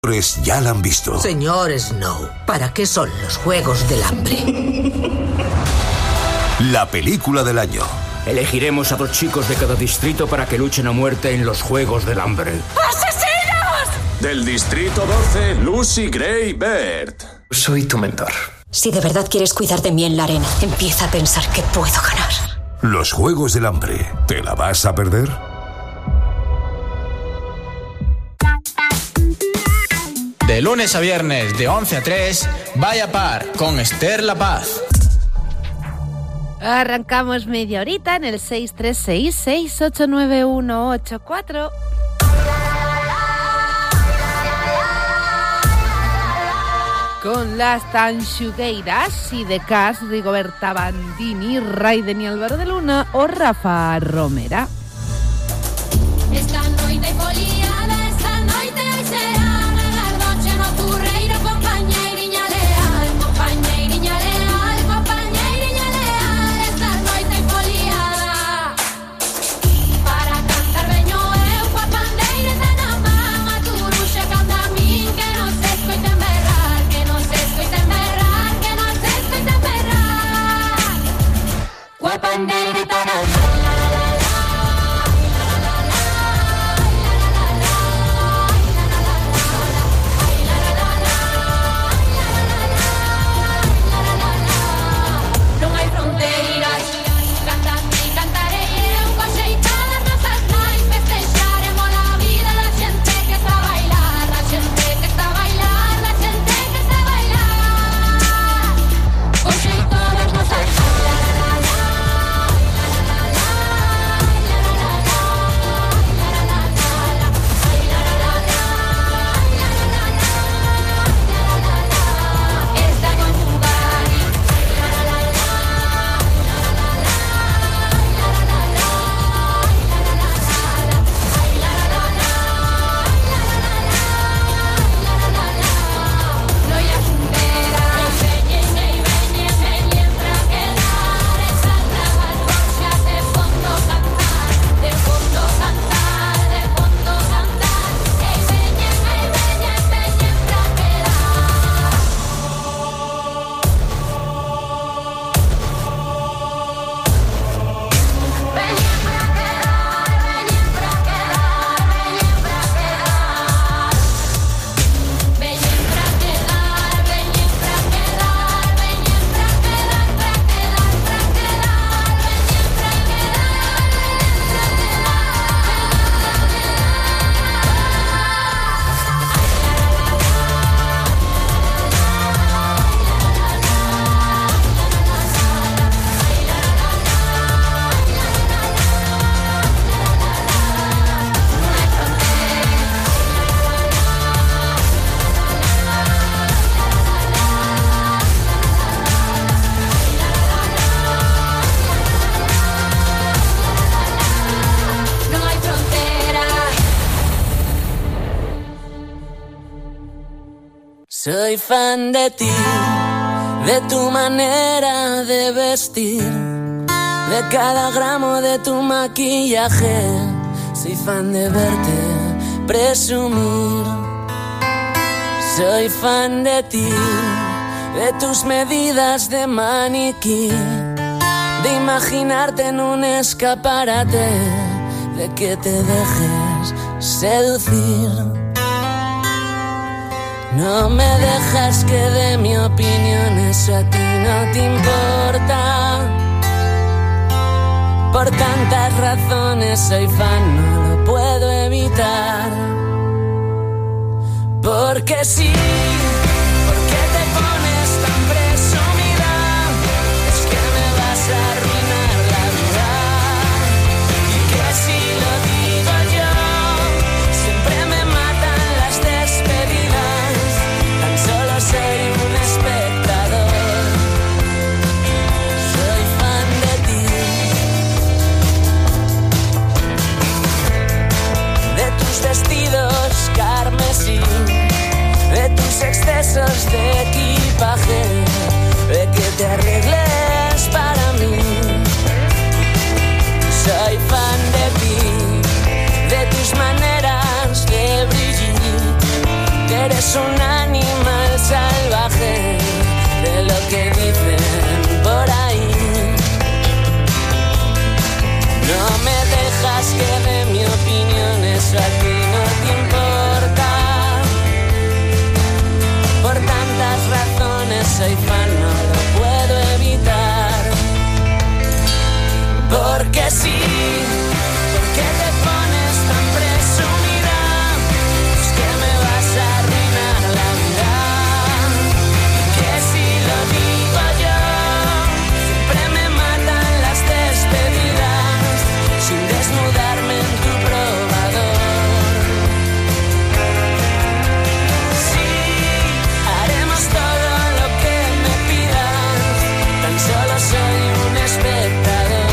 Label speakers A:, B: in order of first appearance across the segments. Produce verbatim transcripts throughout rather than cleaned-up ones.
A: Ya la han visto.
B: Señor Snow, ¿para qué son los Juegos del Hambre?
A: La película del año.
C: Elegiremos a dos chicos de cada distrito para que luchen a muerte en los Juegos del Hambre.
D: ¡Asesinos!
E: Del distrito doce, Lucy Gray Baird.
F: Soy tu mentor.
G: Si de verdad quieres cuidar de mí en la arena, empieza a pensar que puedo ganar.
A: Los Juegos del Hambre. ¿Te la vas a perder?
H: De lunes a viernes, de once a tres, Vaya Par, con Esther La Paz.
I: Arrancamos media horita en el seis tres seis, seis ocho nueve uno ocho cuatro. Con las Tanxugueiras y de Cas, Rigoberta Bandini, Raiden y Álvaro de Luna o Rafa Romera.
J: Esta noite foliada, esta noite será.
K: Soy fan de ti, de tu manera de vestir, de cada gramo de tu maquillaje. Soy fan de verte presumir. Soy fan de ti, de tus medidas de maniquí, de imaginarte en un escaparate, de que te dejes seducir. No me dejas que dé mi opinión, eso a ti no te importa. Por tantas razones soy fan, no lo puedo evitar. Porque sí, porque te pones tan presumida, es que me vas a arruinar la vida. Y que si lo digo yo, siempre me matan las despedidas. Tan solo soy un espectador. Soy fan de ti, de tus vestidos carmesí, de tus excesos de equipaje, de que te arregles para mí. Soy fan de ti, de tus maneras de brillar, que eres es un animal salvaje de lo que dicen por ahí. No me dejas que dé mi opinión, eso a ti no te importa. Por tantas razones soy fan, no lo puedo evitar. Porque sí, porque te pones tan presumida, es que me vas a arruinar la vida. Y que si lo digo yo, siempre me matan las despedidas, sin desnudarme en tu probador. Sí, haremos todo lo que me pidas, tan solo soy un espectador.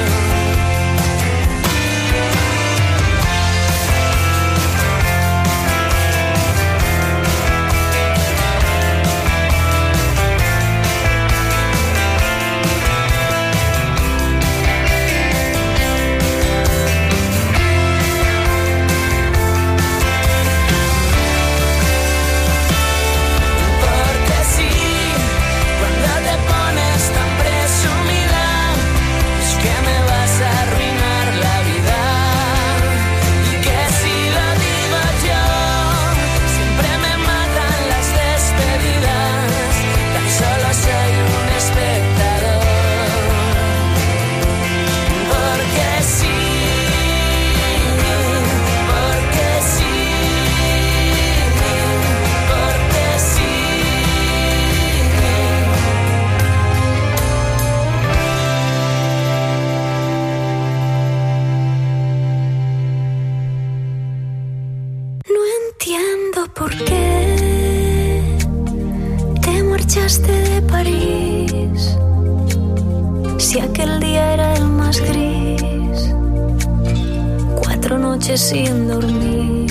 D: De París, si aquel día era el más gris, cuatro noches sin dormir.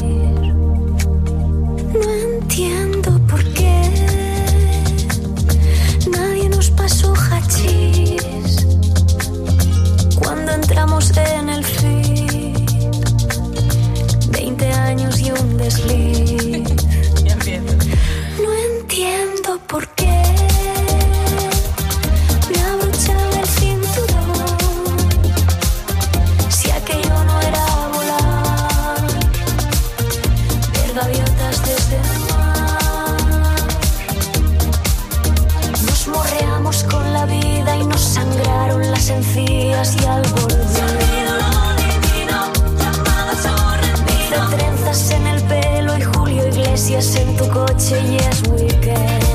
D: No entiendo por qué nadie nos pasó hachís cuando entramos en el feed. Veinte años y un desliz. No entiendo por qué me abrochaba el cinturón, si aquello no era volar, ver gaviotas desde el mar. Nos morreamos con la vida y nos sangraron las encías y al volver se olvidó lo divino, llamadas o rendido. Hice trenzas en el pelo y Julio Iglesias en tu coche y es weekend.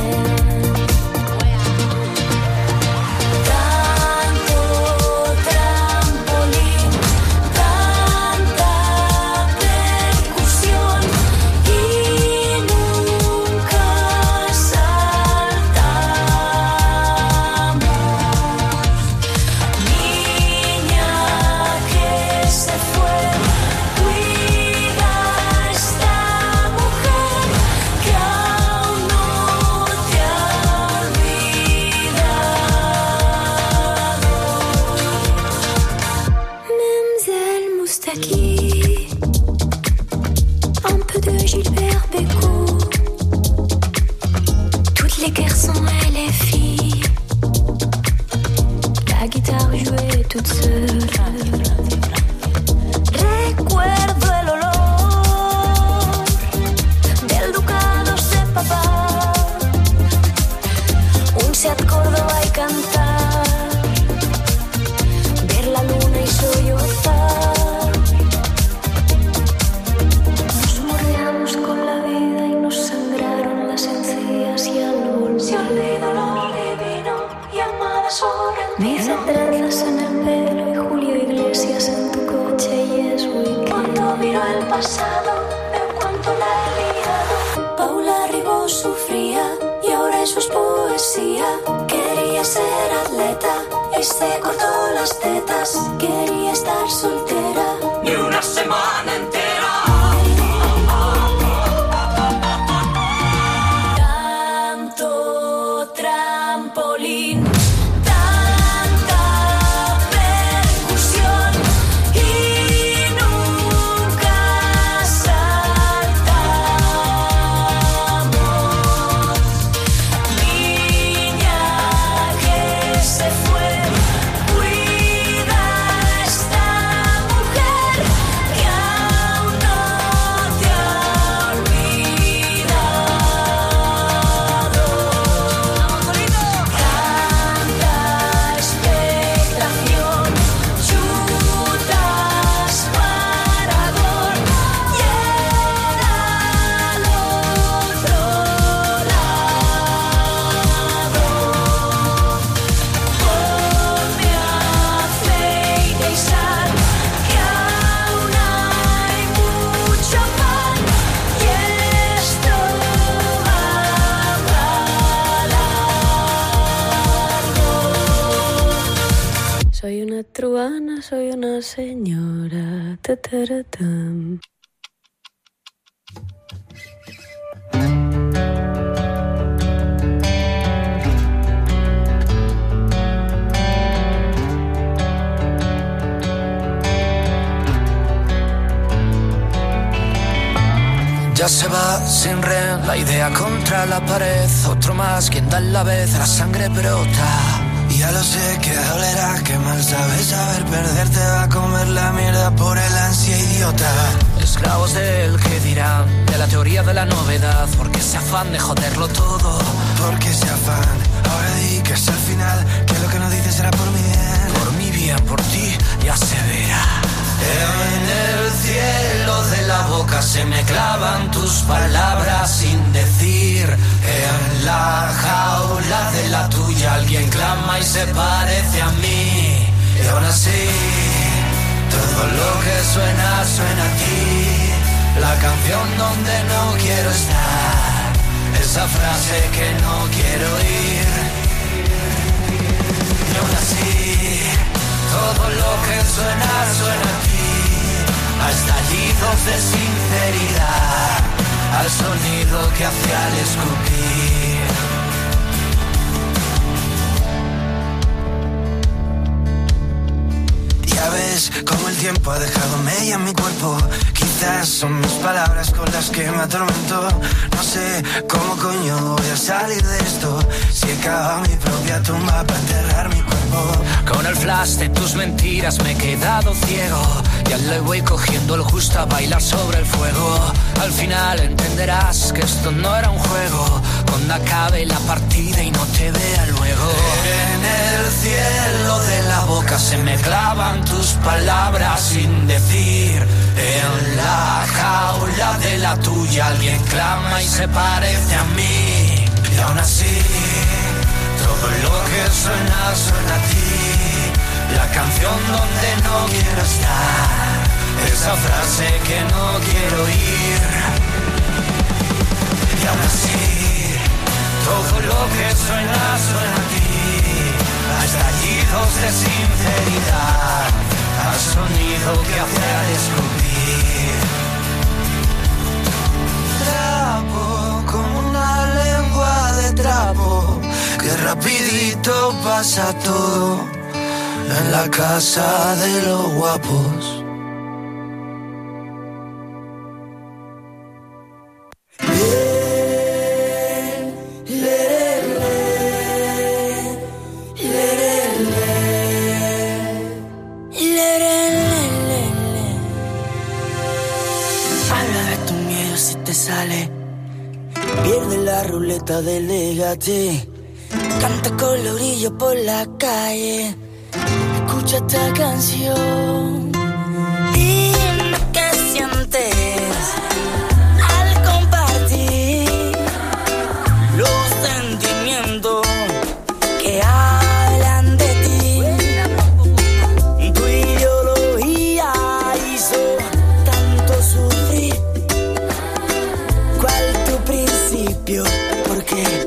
K: Saltamos.
D: truana, soy una señora. Ta-ta-ra-tam.
K: Ya se va sin red, la idea contra la pared. Otro más, quien da la vez, la sangre brota.
F: Y ya lo sé que dolerá, que mal sabes saber perder. Te va a comer la mierda por el ansia idiota.
K: Esclavos del que dirán, de la teoría de la novedad. Porque ese afán de joderlo todo.
F: Porque ese afán, ahora di que es el final. Que lo que no dices será por mi bien.
K: Por mi bien, por ti, ya se verá. En el cielo de la boca se me clavan tus palabras sin decir. En la jaula de la tuya alguien clama y se parece a mí. Y aún así, todo lo que suena, suena a ti. La canción donde no quiero estar. Esa frase que no quiero oír. Y aún así, todo lo que suena, suena a ti. A estallidos de sinceridad, al sonido que hace al escupir.
F: Ya ves como el tiempo ha dejado mella en mi cuerpo. Quizás son mis palabras con las que me atormento. No sé cómo coño voy a salir de esto. Si he cavado mi propia tumba para enterrar mi cuerpo.
K: Con el flash de tus mentiras me he quedado ciego. Ya le voy cogiendo el gusto a bailar sobre el fuego. Al final entenderás que esto no era un juego. Cuando acabe la partida y no te vea luego. En el cielo de la boca se me clavan tus palabras sin decir. En la jaula de la tuya alguien clama y se parece a mí. Y aún así, todo lo que suena, suena a ti. La canción donde no quiero estar. Esa frase que no quiero oír. Y aún así, todo lo que suena, suena a ti. A estallidos de sinceridad. Al sonido que hace al escupir.
F: Trapo, como una lengua de trapo. Que rapidito pasa todo en la casa de los guapos.
K: Habla de tu miedo si te sale. Pierde la ruleta del negate. Canta con los grillos por la calle. Escucha esta canción. Dime qué sientes al compartir los sentimientos que hablan de ti. Tu ideología hizo tanto sufrir. ¿Cuál tu principio? ¿Por qué?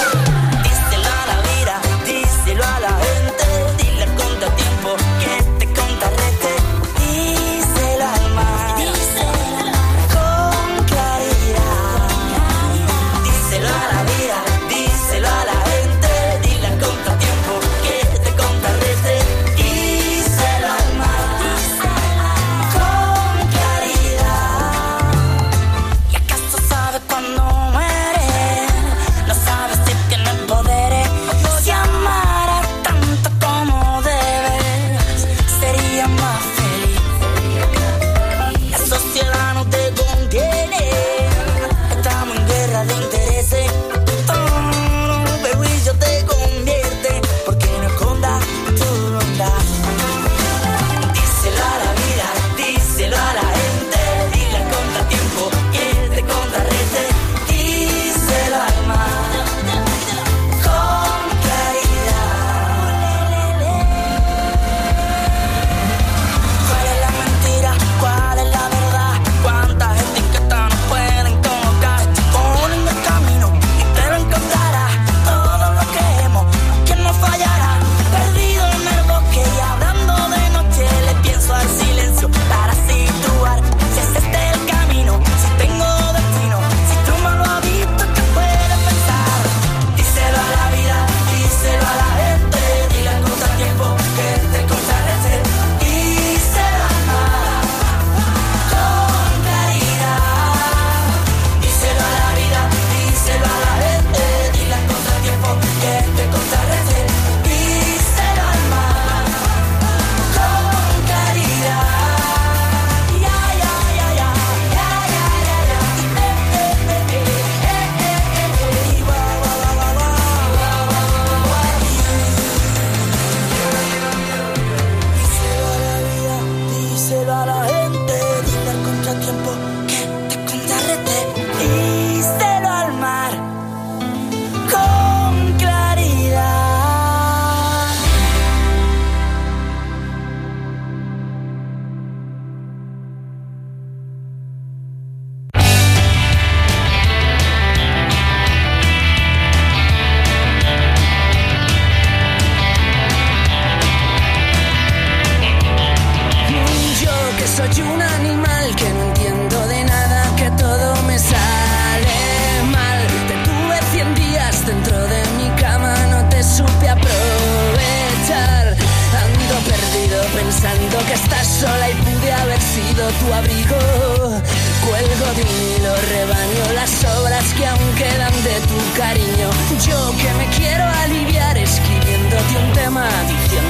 K: Díselo a la vida, díselo a la gente, dile al contratiempo que te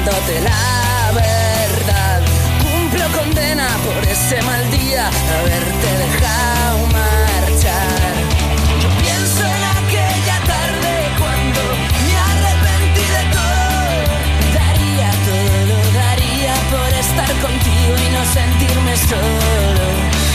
K: diciéndote la verdad. Cumplo condena por ese mal día, haberte dejado marchar. Yo pienso en aquella tarde cuando me arrepentí de todo. Daría todo, lo daría por estar contigo y no sentirme solo.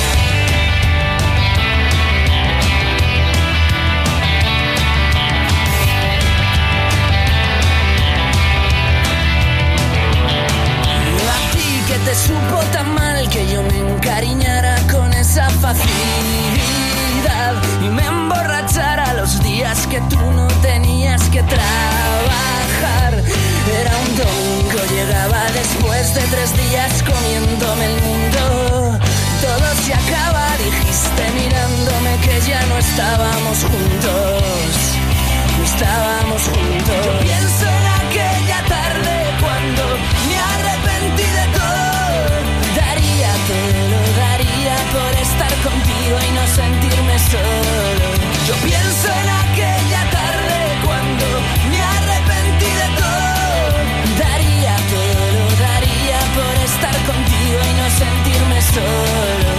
K: Que te supo tan mal que yo me encariñara con esa facilidad y me emborrachara los días que tú no tenías que trabajar. Era un domingo, llegaba después de tres días comiéndome el mundo. Todo se acaba, dijiste mirándome que ya no estábamos juntos. No estábamos juntos. Yo pienso en aquella tarde cuando me arrepentí de todo. Daría todo, lo daría por estar contigo y no sentirme solo. Yo pienso en aquella tarde cuando me arrepentí de todo. Daría todo, lo daría por estar contigo y no sentirme solo.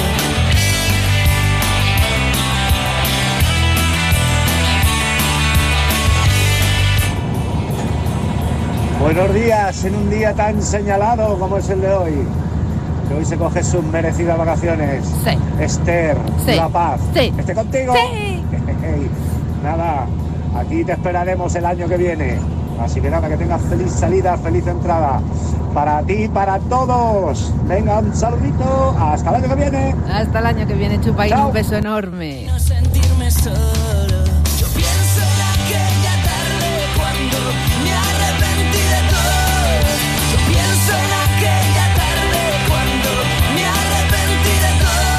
L: Buenos días, en un día tan señalado como es el de hoy. Que hoy se coge sus merecidas vacaciones.
I: Sí.
L: Esther,
I: sí.
L: La Paz.
I: Sí.
L: ¿Esté contigo?
I: Sí.
L: Nada, aquí te esperaremos el año que viene. Así que nada, que tengas feliz salida, feliz entrada. Para ti y para todos. Venga, un saludito. Hasta el año que viene.
I: Hasta el año que viene, chupa, y un beso enorme.
K: No sentirme solo. Yo pienso en aquella tarde cuando me arrepentí de todo. Yo pienso en aquella tarde cuando me arrepentí de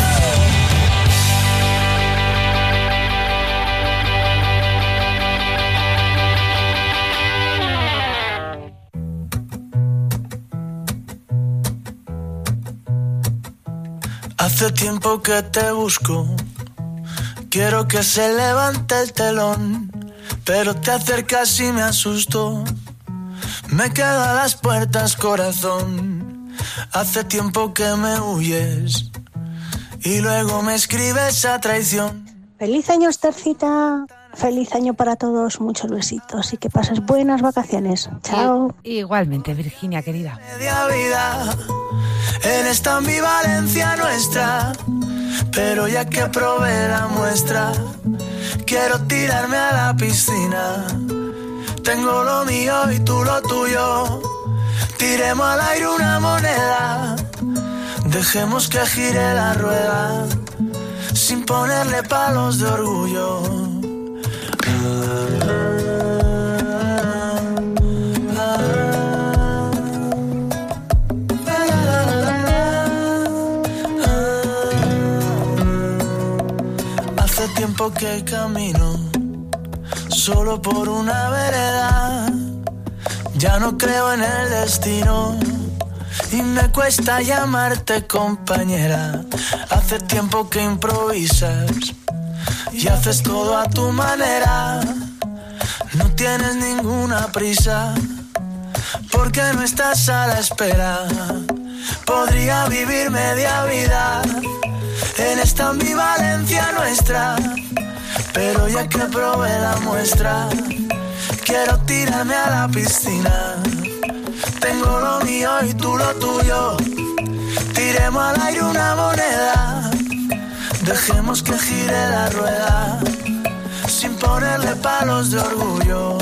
K: todo.
F: Hace tiempo que te busco, quiero que se levante el telón, pero te acercas y me asustó. Me quedo a las puertas, corazón. Hace tiempo que me huyes y luego me escribes a traición.
M: Feliz año, Esthercita. Feliz año para todos, muchos besitos y que pases buenas vacaciones. Chao.
I: I- igualmente, Virginia, querida.
F: Media vida en esta ambivalencia nuestra, pero ya que probé la muestra, quiero tirarme a la piscina. Tengo lo mío y tú lo tuyo. Tiremos al aire una moneda, dejemos que gire la rueda, sin ponerle palos de orgullo. Hace tiempo que camino solo por una vereda, ya no creo en el destino y me cuesta llamarte compañera. Hace tiempo que improvisas y haces todo a tu manera. No tienes ninguna prisa porque no estás a la espera. Podría vivir media vida en esta ambivalencia nuestra, pero ya que probé la muestra, quiero tirarme a la piscina. Tengo lo mío y tú lo tuyo. Tiremos al aire una moneda, dejemos que gire la rueda, sin ponerle palos de orgullo.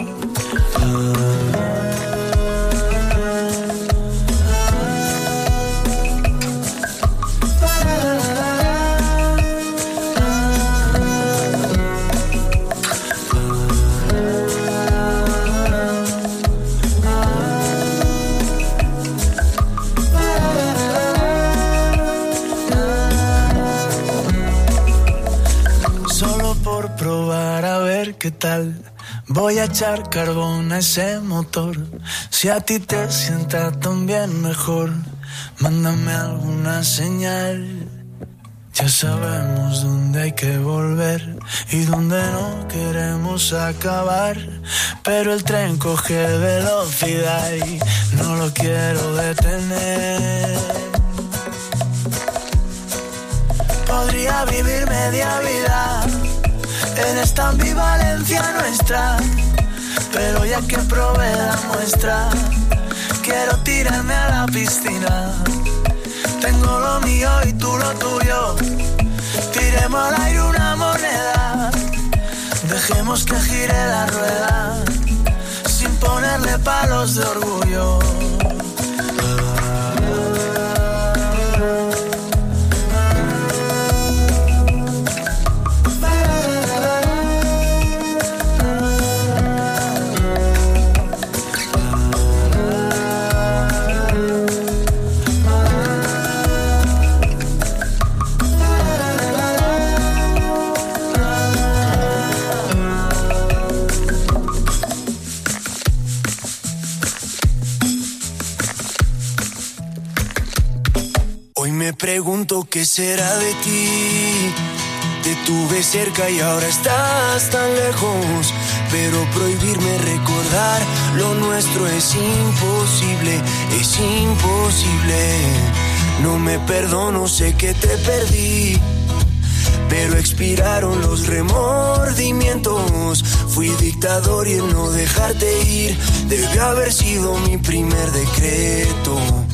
F: Probar a ver qué tal. Voy a echar carbón a ese motor. Si a ti te sienta también mejor, mándame alguna señal. Ya sabemos dónde hay que volver y dónde no queremos acabar, pero el tren coge velocidad y no lo quiero detener. Podría vivir media vida en esta ambivalencia nuestra, pero ya que probé la muestra, quiero tirarme a la piscina. Tengo lo mío y tú lo tuyo, tiremos al aire una moneda, dejemos que gire la rueda, sin ponerle palos de orgullo. Me pregunto qué será de ti. Te tuve cerca y ahora estás tan lejos, pero prohibirme recordar lo nuestro es imposible, es imposible. No me perdono, sé que te perdí, pero expiraron los remordimientos. Fui dictador y el no dejarte ir debió haber sido mi primer decreto.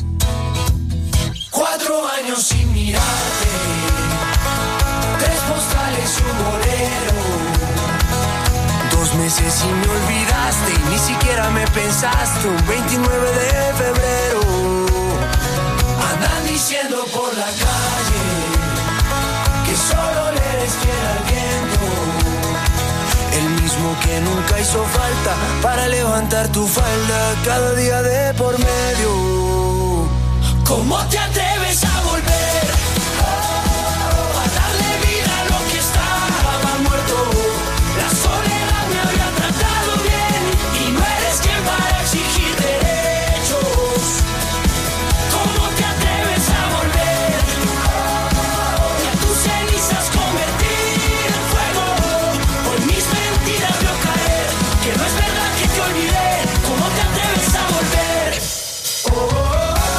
F: Cuatro años sin mirarte, tres postales y un bolero. Dos meses y me olvidaste y ni siquiera me pensaste. Un veintinueve de febrero. Andan diciendo por la calle que solo le eres fiel al viento, el mismo que nunca hizo falta para levantar tu falda cada día de por medio. ¿Cómo te atreves a volver oh, a darle vida a lo que estaba muerto? La soledad me había tratado bien y no eres quien para exigir derechos. ¿Cómo te atreves a volver oh, y a tus cenizas convertir en fuego? Por mis mentiras veo caer que no es verdad que te olvidé. ¿Cómo te atreves a volver? Oh,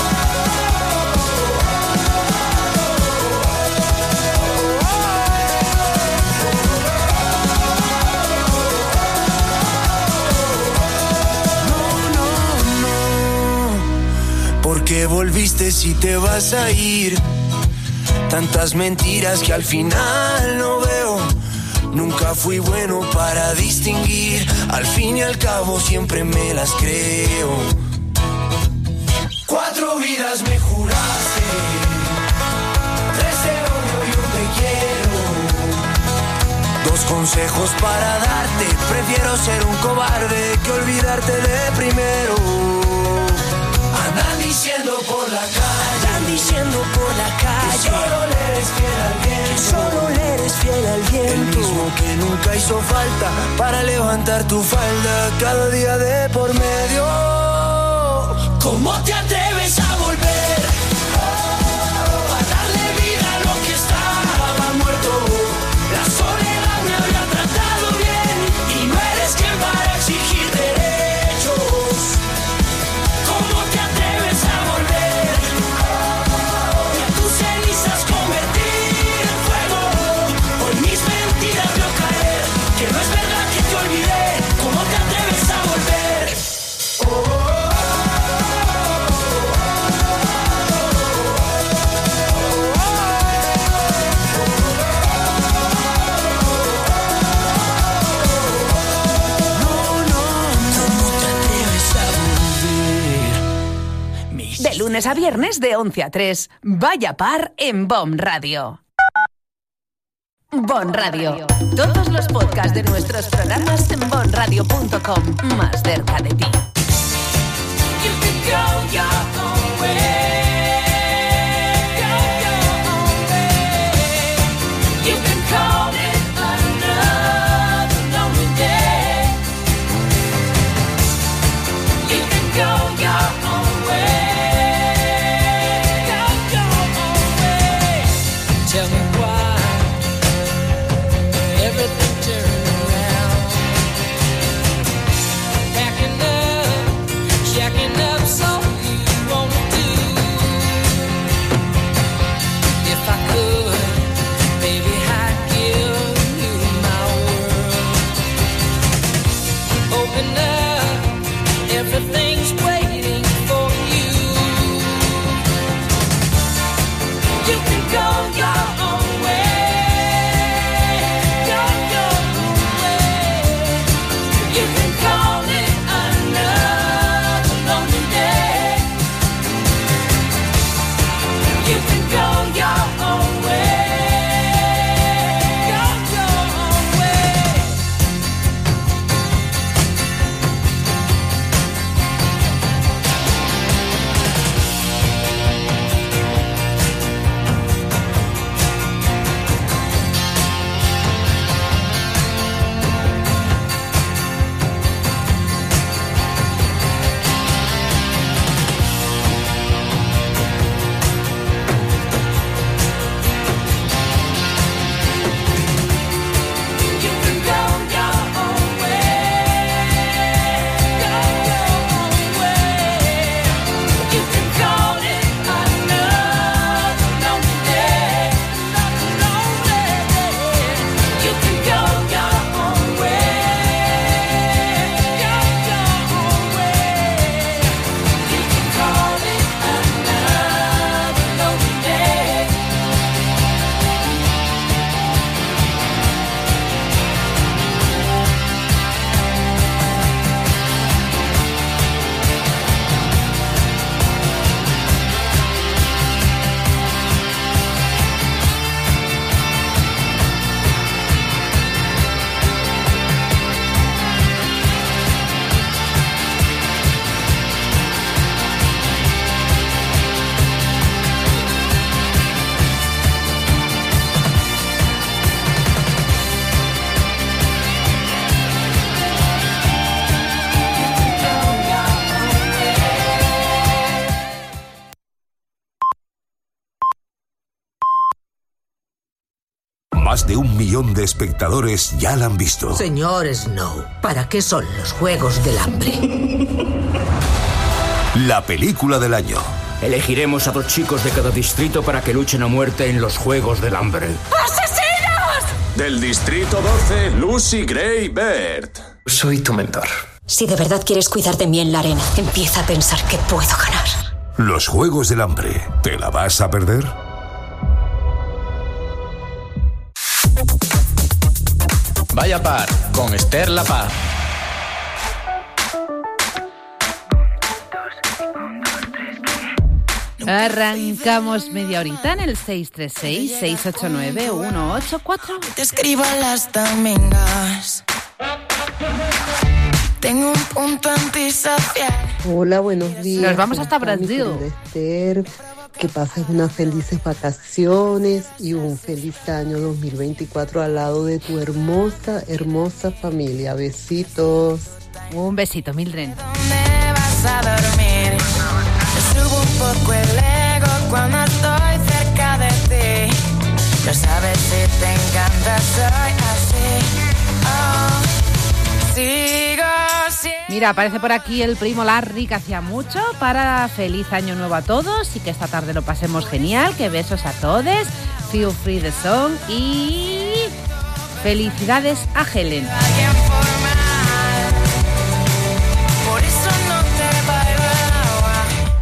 F: ¿por qué volviste si te vas a ir? Tantas mentiras que al final no veo. Nunca fui bueno para distinguir. Al fin y al cabo siempre me las creo. Cuatro vidas me juraste, tres de odio y un te quiero. Dos consejos para darte. Prefiero ser un cobarde que olvidarte de primero. Andan diciendo por la calle, andan diciendo por la calle que solo le eres fiel al viento, que solo le eres fiel al viento, el mismo que nunca hizo falta para levantar tu falda cada día de por medio. ¿Cómo te atreves a volver oh, a darle vida a lo que estaba muerto? La soledad me había tratado bien y no eres quien para exigir derechos. ¿Cómo te atreves a volver oh, y a tus cenizas convertir en fuego? Por mis mentiras veo caer que no es verdad que te olvidé. ¿Cómo te atreves a volver? Oh,
N: de lunes a viernes de once a tres. Vaya par en Bon Radio. Bon Radio. Todos los podcasts de nuestros programas en bon radio punto com. Más cerca de ti. You can go your own way. Go your own way. You can call it another lonely day. You can go your own way. Go your own way. Tell me what
A: Más de un millón de espectadores ya la han visto.
B: Señor Snow, ¿para qué son los Juegos del Hambre?
A: La película del año.
C: Elegiremos a dos chicos de cada distrito para que luchen a muerte en los Juegos del Hambre.
N: ¡Asesinos!
E: Del distrito doce, Lucy Gray Baird.
O: Soy tu mentor.
G: Si de verdad quieres cuidar de mí en la arena, empieza a pensar que puedo ganar.
A: Los Juegos del Hambre. ¿Te la vas a perder?
H: Vaya Par con Esther La Paz.
I: Arrancamos media horita en el seis tres seis, seis ocho nueve, uno ocho cuatro.
F: Te escribo a las domingas. Tengo un punto antisocial.
P: Hola, buenos días.
I: Nos vamos hasta Brasil.
P: Esther, que pases unas felices vacaciones y un feliz año dos mil veinticuatro al lado de tu hermosa, hermosa familia. Besitos.
I: Un besito, Mildred.
F: ¿Dónde vas a dormir? Te subo un poco el ego cuando estoy cerca de ti. Lo sabes si te encanta, soy así. Oh, sigo siendo.
I: Mira, aparece por aquí el primo Larry, que hacía mucho, para feliz año nuevo a todos y que esta tarde lo pasemos genial, que besos a todos, feel free the song y felicidades a Helen.
F: Por eso no te bailo el agua.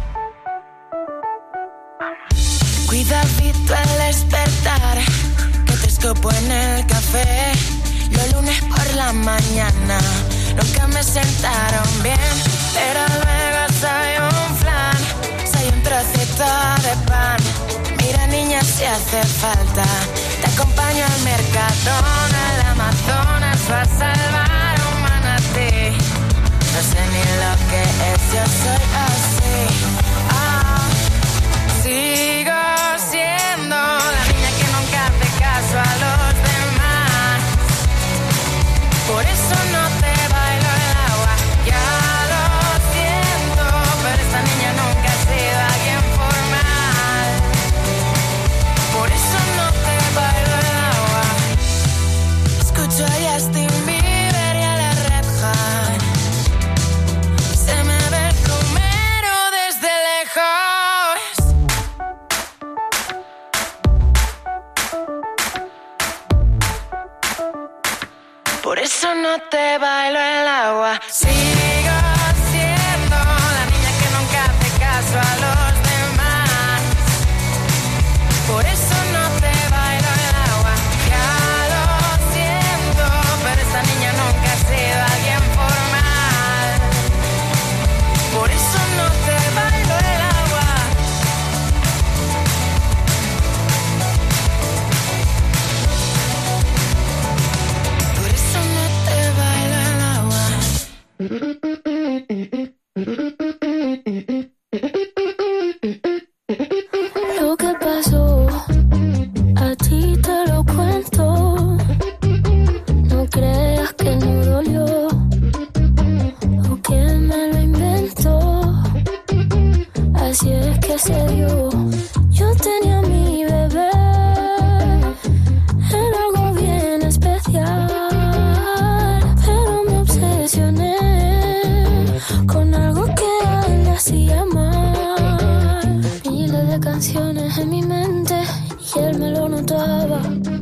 F: Cuidadito al despertar, que te escupo en el café. Los lunes por la mañana nunca me sentaron bien, pero luego soy un flan, soy un trocito de pan. Mira niña si hace falta, te acompaño al Mercadona, al Amazonas, va a salvar un manatí. No sé ni lo que es, yo soy así. Ah, sigo siendo la niña que nunca hace caso a los demás. Por eso no te bailo el agua, ya lo siento, pero esta niña nunca ha sido alguien formal. Por eso no te bailo el agua. Escucho a Justin Bieber y a la Red Hot. Se me ve el plumero desde lejos. Por eso no te bailo el agua. Sigo siendo la niña que nunca hace caso a los demás. Por eso no te bailo el agua. Ya lo siento, pero esta niña nunca ha sido alguien formal. Por eso no te bailo el agua. Por eso no te bailo el agua.
D: Lo que pasó, a ti te lo cuento. No creas que no dolió o que me lo inventó. Así es que se dio. Yo tenía a mi bebé, era algo bien especial, pero me obsesioné con algo que a él le hacía mal. Miles de canciones en mi mente y él me lo notaba.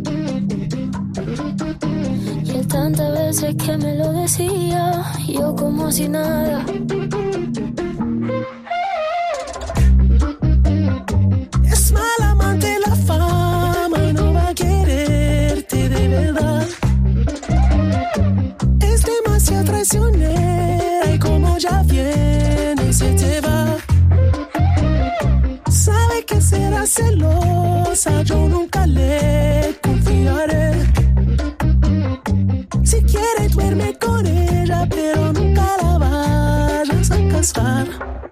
D: Y él tantas veces que me lo decía, yo como si nada.
F: Es mala amante la fama y no va a quererte de verdad. Es demasiado traicionera y como ya viene se te va. Sabe que será celosa, yo nunca le confiaré. Si quiere duerme con ella, pero nunca la vayas a casar.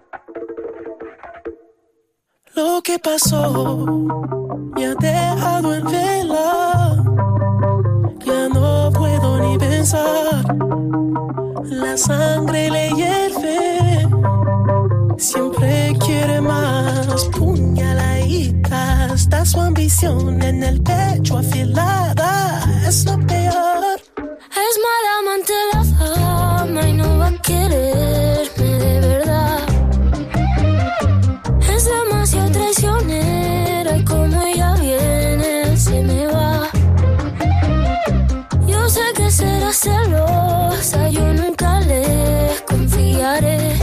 F: Lo que pasó me ha dejado en vela. Ya no puedo ni pensar. La sangre le hierve.
O: Siempre quiere más, puñaladita. Está su ambición en el pecho afilada. Es lo peor.
D: Es mala amante la fama y no va a quererme de verdad. Es demasiado traicionera y como ella viene, se me va. Yo sé que será celosa, yo nunca le confiaré.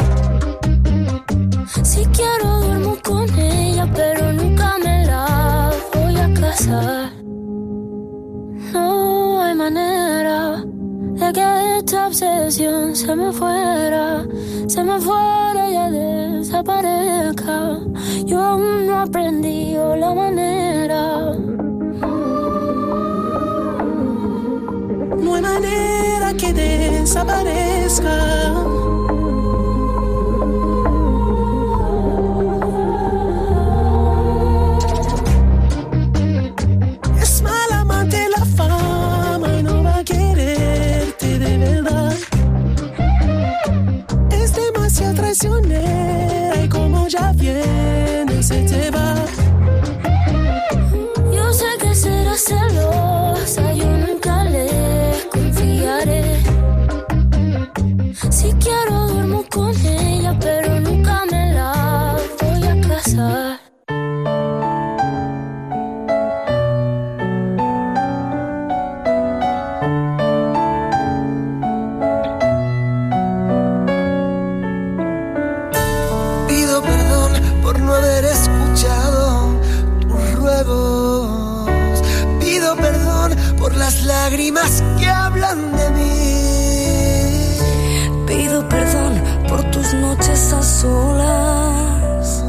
D: Si quiero duermo con ella, pero nunca me la voy a casar. No hay manera de que esta obsesión se me fuera, se me fuera y ya desaparezca. Yo aún no he aprendido la manera.
O: No hay manera que desaparezca. Es mala amante la fama y no va a quererte de verdad. Es demasiado traicionera y como ya viene se te va.
D: Yo sé que será celosa, yo nunca le confiaré. Si quiero duermo con ella, pero nunca me la voy a casar.
F: Pido perdón por no haber escuchado tus ruegos. Pido perdón por las lágrimas que hablan de mí.
D: Pido perdón por tus noches a solas.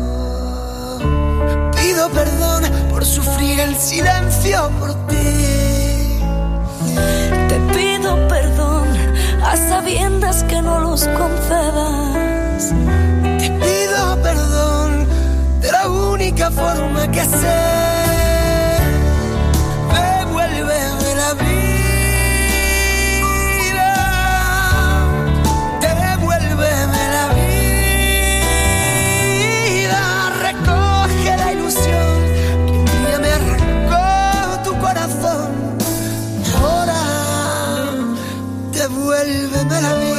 F: Pido perdón por sufrir el silencio por ti.
D: Te pido perdón a sabiendas que no los concedas.
F: Te pido perdón de la única forma que sé. Devuélveme la vida. Devuélveme la vida. Recoge la ilusión que un día me arrancó tu corazón. Ahora devuélveme la vida.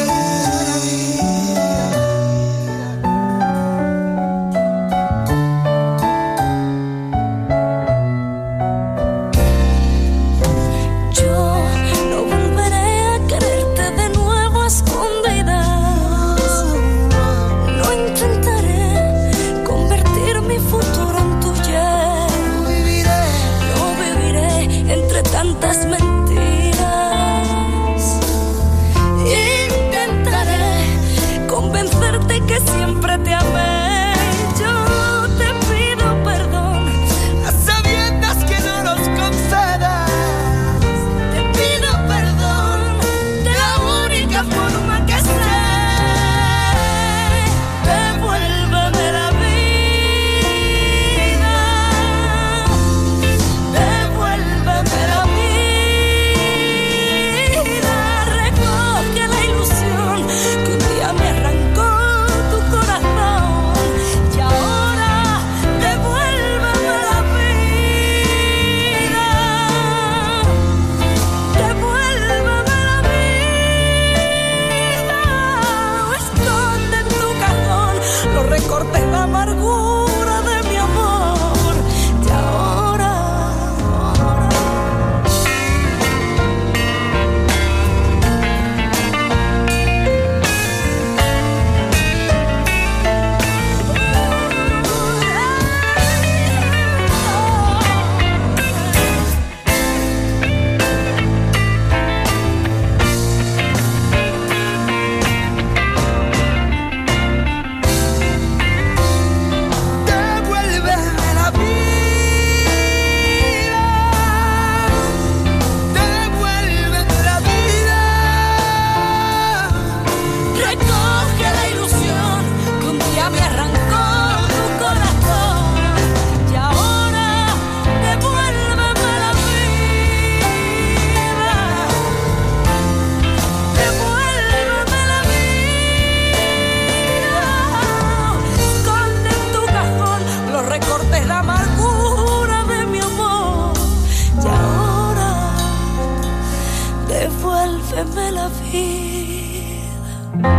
D: devuélveme la vida.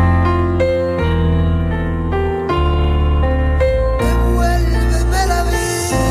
D: Devuélveme la vida.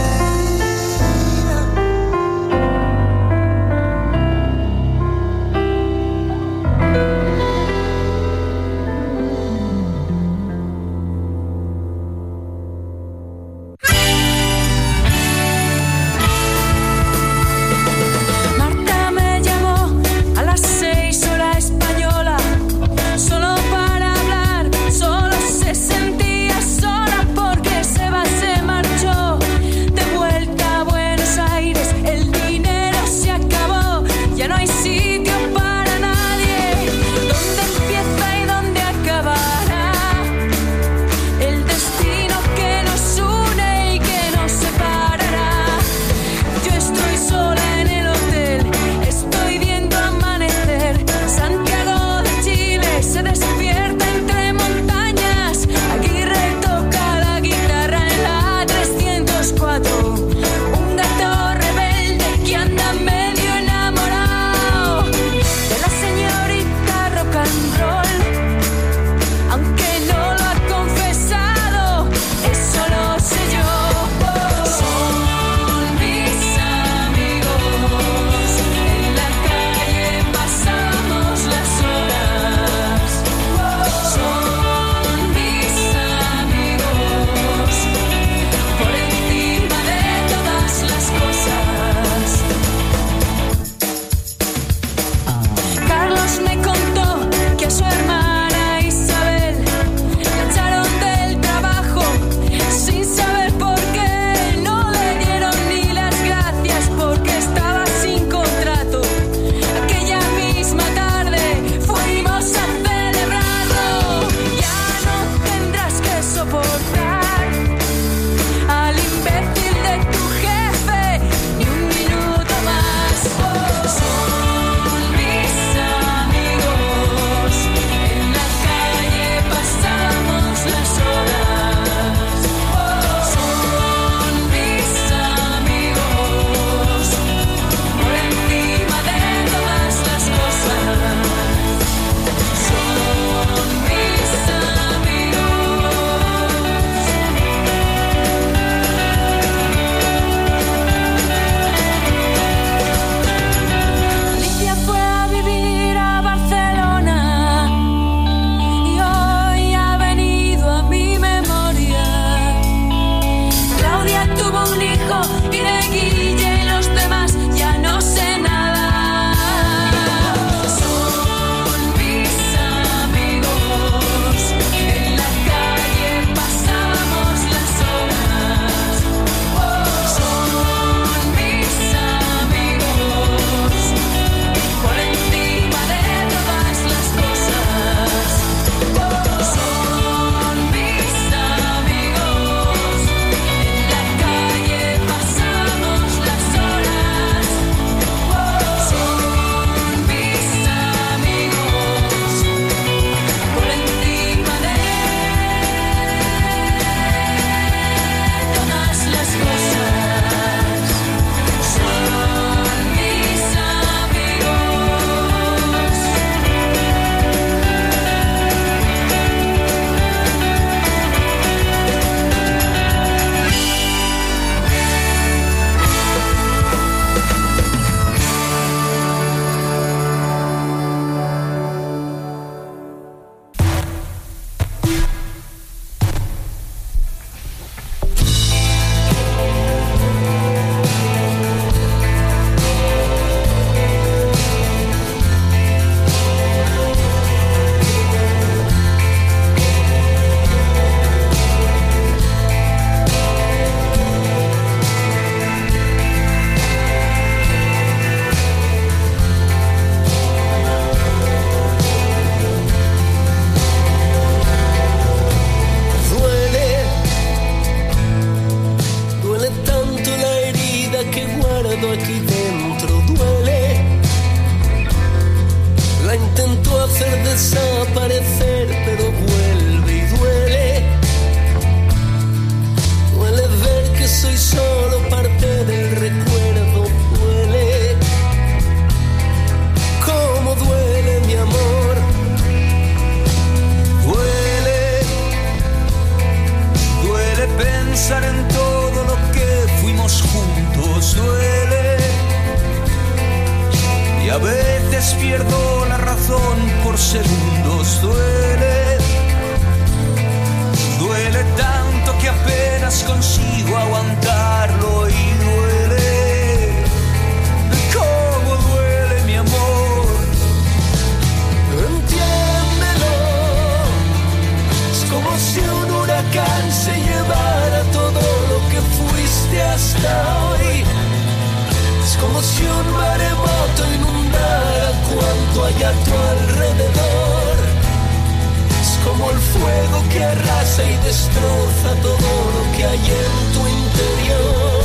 D: Marta me llamó a las seis hora española, solo para hablar, solo se sentía sola porque Seba se marchó de vuelta a Buenos Aires, el dinero se acabó, ya no hay sitio para nadie, ¿dónde empieza y dónde acabará? El destino que nos une y que nos separará. Yo estoy sola en el hotel, estoy viendo amanecer. Santiago de Chile se despierta entre montañas. Aguirre toca la guitarra en la trescientos cuatro. Un gato rebelde que anda medio enamorado de la señorita rock and roll, aunque no lo ha confesado, eso lo sé yo. Son mis amigos, en la calle pasamos las horas. Son mis amigos, por encima de todas las cosas. Carlos me contó que a su hermana Isabel la echaron del trabajo sin saber por qué. No le dieron ni las gracias porque estaba sin contrato. Aquella misma tarde fuimos a celebrarlo. Ya no tendrás que soportar al imbécil de tu jefe ni un minuto más. Son mis amigos, en la calle pasamos las horas. Son mis amigos, por encima de todas las cosas. Son mis amigos. Alicia fue a vivir a Barcelona y hoy ha venido a mi memoria. Claudia tuvo un hijo y de Guille y los demás ya no sé nada. Son mis amigos, en la calle pasamos las horas. Son mis amigos, por encima de todas las cosas. Son mis amigos, en la calle pasamos las horas. Son mis amigos, por encima de todas las cosas. Son mis Duele, duele tanto la herida que guardo aquí dentro. Duele, la intento hacer desaparecer, pero vuelve y duele. Duele ver que soy solo parte del recuerdo. Duele, como duele
F: veces pierdo la razón por segundos. Duele, duele tanto que apenas consigo aguantarlo. Y duele, cómo duele mi amor. Entiéndelo, es como si un huracán se llevara todo lo que fuiste hasta hoy. Es como si un maremoto inundara cuanto hay a tu alrededor. Es como el fuego que arrasa y destroza todo lo que hay en tu interior.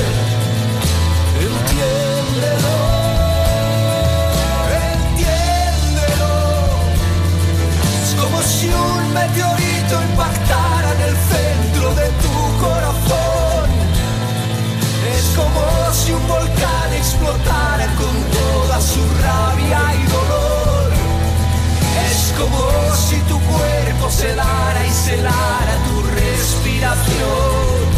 F: Entiéndelo, entiéndelo. Es como si un meteorito impactara en el centro de tu corazón. Es como si un volcán explotara con toda su rabia y dolor. Es como si tu cuerpo se lara y se lara tu respiración.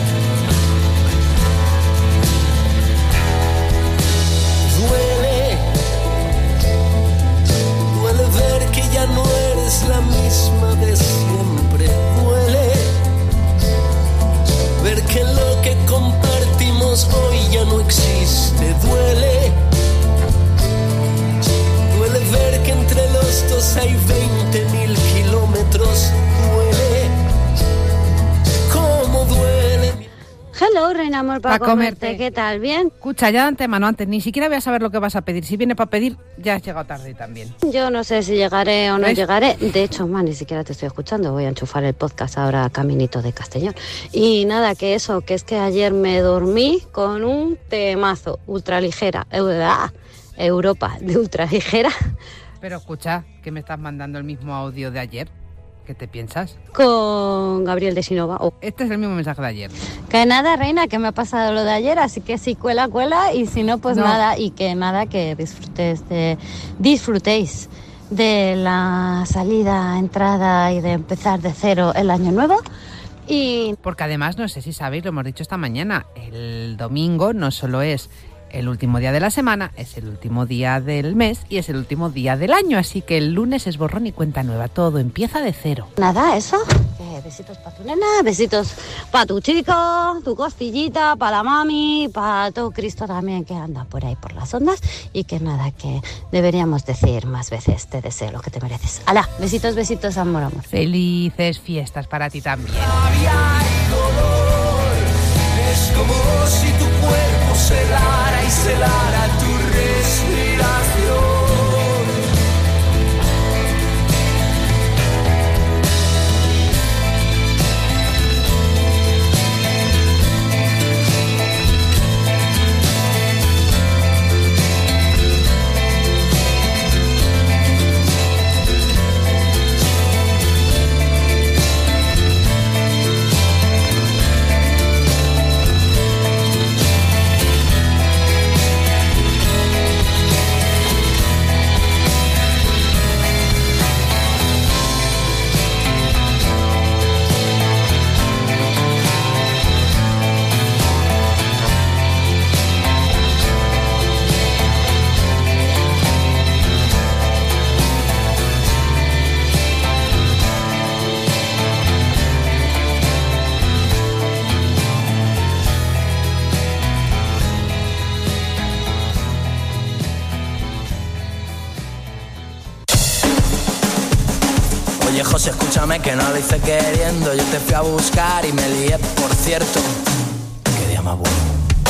F: Duele, duele ver que ya no eres la misma de siempre. Duele ver que lo que compartimos hoy ya no existe. Duele, duele ver que entre los dos hay veinte mil kilómetros. Duele, cómo duele.
Q: Hello, reina amor, para
I: Pa'
Q: comerte.
I: comerte.
Q: ¿Qué tal? ¿Bien?
I: Escucha, ya de antemano, antes, ni siquiera voy a saber lo que vas a pedir. Si viene para pedir, ya has llegado tarde también.
Q: Yo no sé si llegaré o no
I: ¿Ves?
Q: llegaré. De hecho, man, ni siquiera te estoy escuchando. Voy a enchufar el podcast ahora caminito de Castellón. Y nada, que eso, que es que ayer me dormí con un temazo ultraligera. Eu- ah, Europa de ultraligera.
I: Pero escucha, que me estás mandando el mismo audio de ayer. ¿Qué te piensas?
Q: Con Gabriel de Sinova. Oh.
I: Este es el mismo mensaje de ayer.
Q: Que nada, reina, que me ha pasado lo de ayer, así que si cuela, cuela, y si no, pues
I: No.
Q: nada, y que nada, que disfrutes de, disfrutéis de la salida, entrada y de empezar de cero el año nuevo. Y
I: Porque además, no sé si sabéis, lo hemos dicho esta mañana, el domingo no solo es el último día de la semana, es el último día del mes y es el último día del año, así que el lunes es borrón y cuenta nueva, todo empieza de cero.
Q: nada, eso. Eh, besitos para tu nena, besitos para tu chico, tu costillita, para la mami, para todo Cristo también que anda por ahí por las ondas. Y que nada, que deberíamos decir más veces, te deseo lo que te mereces. ¡Hala! Besitos, besitos, amor, amor.
I: Felices fiestas para ti también.
F: Es como si tu cuerpo se lara y se lara tu respiración. Oye, José, escúchame que no lo hice queriendo. Yo te fui a buscar y me lié, por cierto. Qué día más bueno.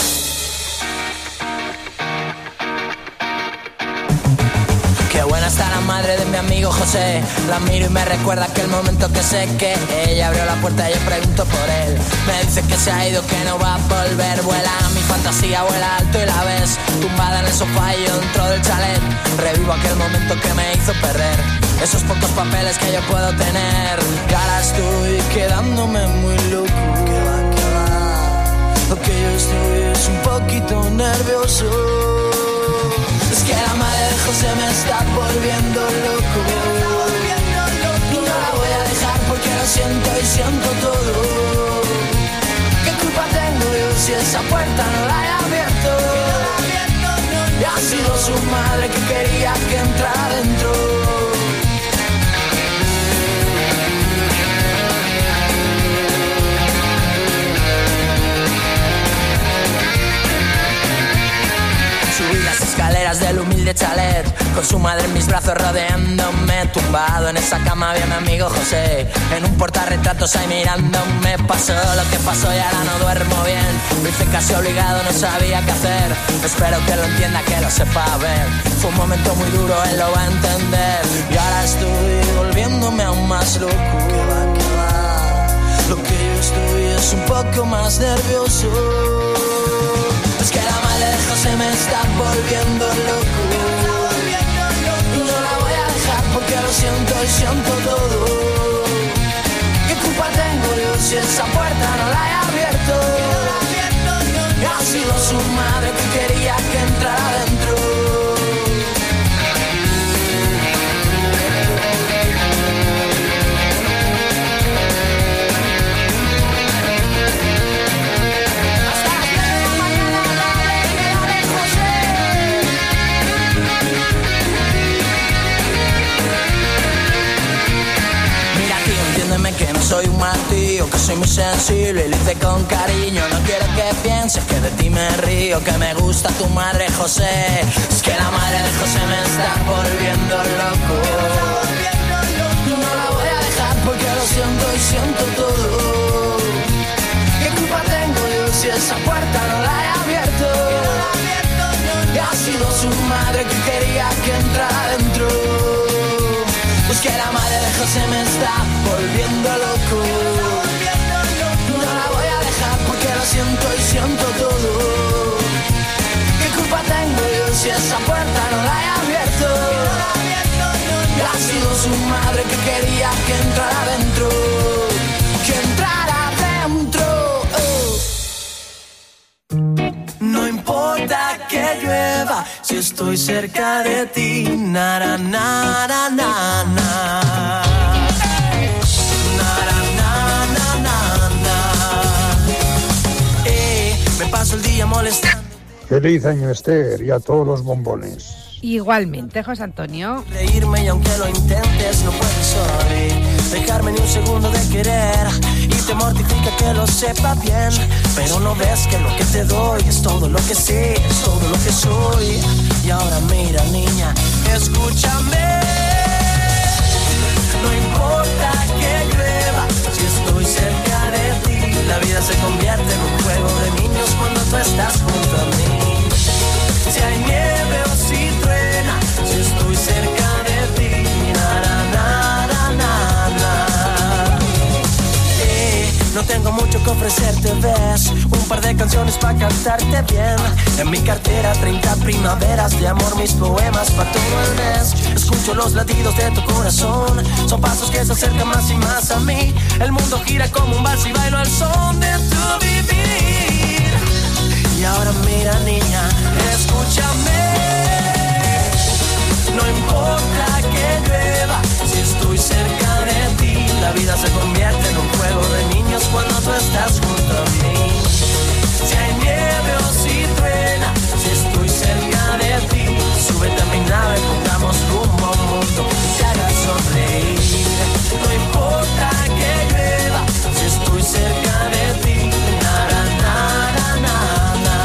F: Qué buena está la madre de mi amigo José. La miro y me recuerda aquel momento que sé que ella abrió la puerta y yo pregunto por él. Me dice que se ha ido, que no va a volver. Vuela mi fantasía, vuela alto y la ves tumbada en el sofá y yo dentro del chalet. Revivo aquel momento que me hizo perder esos pocos papeles que yo puedo tener. Y ahora estoy quedándome muy loco. Que va, que va. Lo que yo estoy es un poquito nervioso. Es que la madre de José me está volviendo loco. Y no la voy a dejar porque lo siento y siento todo. ¿Qué culpa tengo yo si esa puerta no la he abierto? Y ha sido su madre que quería que entrar adentro. Subí las escaleras del humilde chalet, con su madre en mis brazos rodeándome. Tumbado en esa cama había mi amigo José, en un portarretratos ahí mirándome. Pasó lo que pasó y ahora no duermo bien. Lo hice casi obligado, no sabía qué hacer. Espero que lo entienda, que lo sepa ver. Fue un momento muy duro, él lo va a entender. Y ahora estoy volviéndome aún más loco. Que va, que va. Lo que yo estoy es un poco más nervioso. Es que la madre de José me está volviendo loco. Y no la voy a dejar porque lo siento y siento todo. ¿Qué culpa tengo yo si esa puerta no la he abierto? Y ha sido su madre que quería que entrara adentro. Que no soy un mal tío, que soy muy sensible y lo hice con cariño. No quiero que pienses que de ti me río, que me gusta tu madre, José. Es que la madre de José me está volviendo loco. No la voy a dejar porque lo siento y siento todo. ¿Qué culpa tengo yo si esa puerta no la he abierto? Y ha sido su madre que quería que entrara adentro. Pues que la madre de José me está volviendo loco. No la voy a dejar porque lo siento y siento todo. ¿Qué culpa tengo yo si esa puerta no la he abierto? Y ha sido su madre que quería que entrara adentro. Que entrara adentro. Oh. No importa que llueva si estoy cerca de ti. Nara, nara, na, na. Nara, na, na, na, na. Eh, me paso el día molestando.
R: Feliz año, Esther, y a todos los bombones.
I: Igualmente, José Antonio.
F: Reírme y aunque lo intentes no puedes hoy dejarme ni un segundo de querer. Y te mortifica que lo sepa bien, pero no ves que lo que te doy es todo lo que sé, es todo lo que soy. Y ahora mira, niña, escúchame. No importa que llueva si estoy cerca de ti. La vida se convierte en un juego de niños cuando tú estás junto a mí. Si hay nieve o si truena, si estoy cerca de ti. Na, na, na, na, na. Eh, no tengo mucho que ofrecerte, ves. Un par de canciones para cantarte bien. En mi cartera treinta primaveras de amor, mis poemas para todo el mes. Escucho los latidos de tu corazón, son pasos que se acercan más y más a mí. El mundo gira como un vals y bailo al son de tu vivir. Y ahora mira, niña, escúchame. No importa que llueva si estoy cerca de ti. La vida se convierte en un juego de niños cuando tú estás junto a mí. Si hay nieve o si truena, si estoy cerca de ti. Súbete a mi nave, pongamos rumbo a un mundo que te haga sonreír. No importa que llueva si estoy cerca de ti. Nara, nara, nara.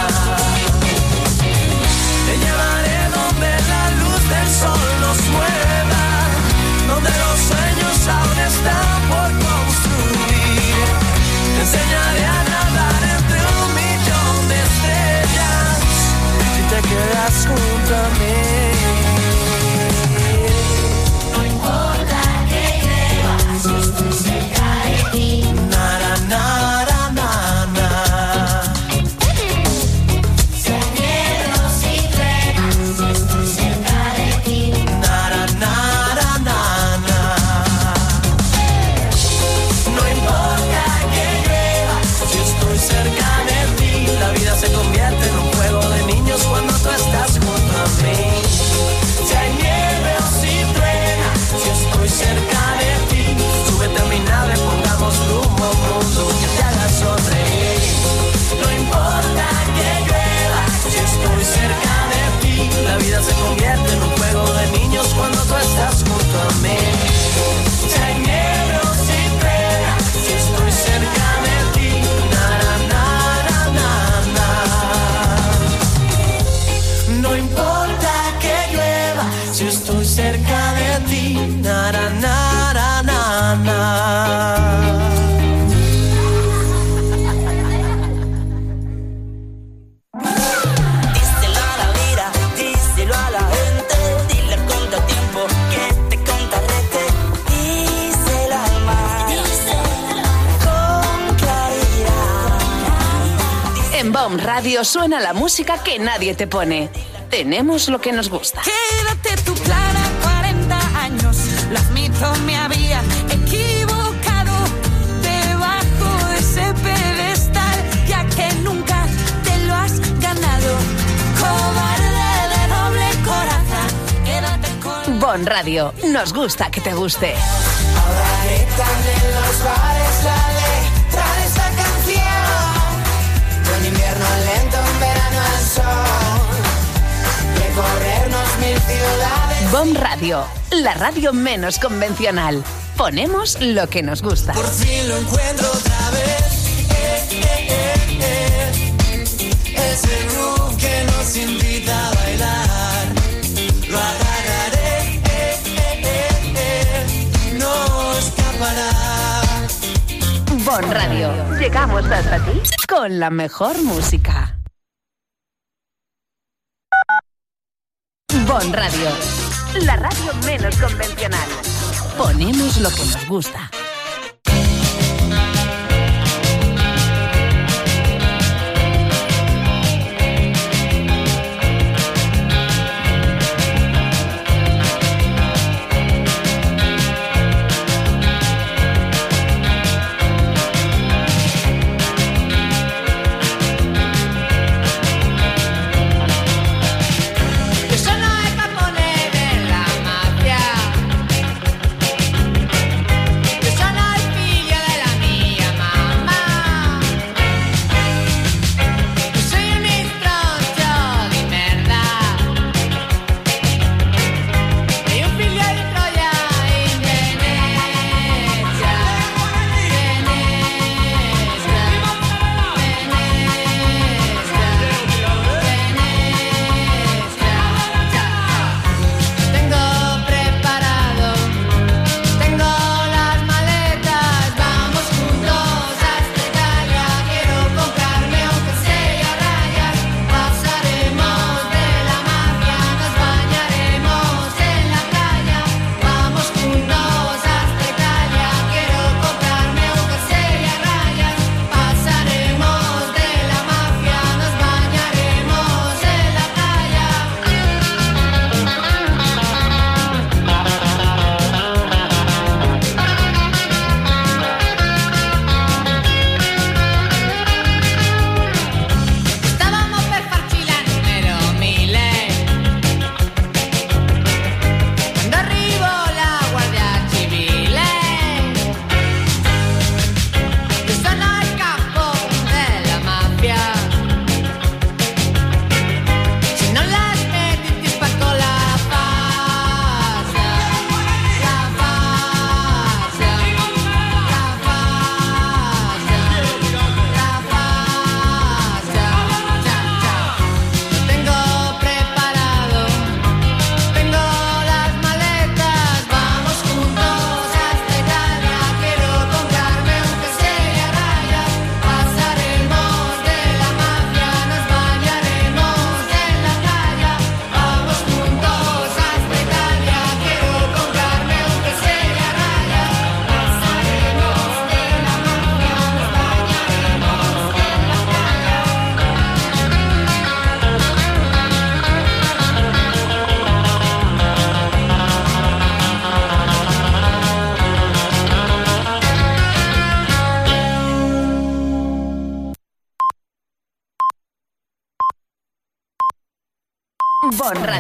F: Te llevaré donde la luz del sol nos mueva, donde los sueños aún están por construir. Te enseñaré a nadar entre un millón de
O: estoy cerca de ti. Na, na, na, na, na.
N: En Bomb Radio suena la música que nadie te pone. Tenemos lo que nos gusta.
K: Quédate tú clara, cuarenta años. Lo admito, me había equivocado debajo de ese pedestal, ya que nunca te lo has ganado. Cobarde de doble coraza, quédate con...
N: Bomb Radio, nos gusta que te guste.
O: Ahora gritan en los bares la letra de esa canción. Un invierno lento, un verano al sol. Recorrernos mil ciudades.
N: Bomb Radio, la radio menos convencional. Ponemos lo que nos gusta.
O: Por fin lo encuentro otra vez. Eh, eh, eh, eh. Ese groove que nos invita a bailar. Lo agarraré. Eh, eh, eh, eh. No escapará.
N: Bomb Radio, llegamos hasta ti con la mejor música. Bomb Radio, la radio menos convencional. Ponemos lo que nos gusta. Bomb Radio.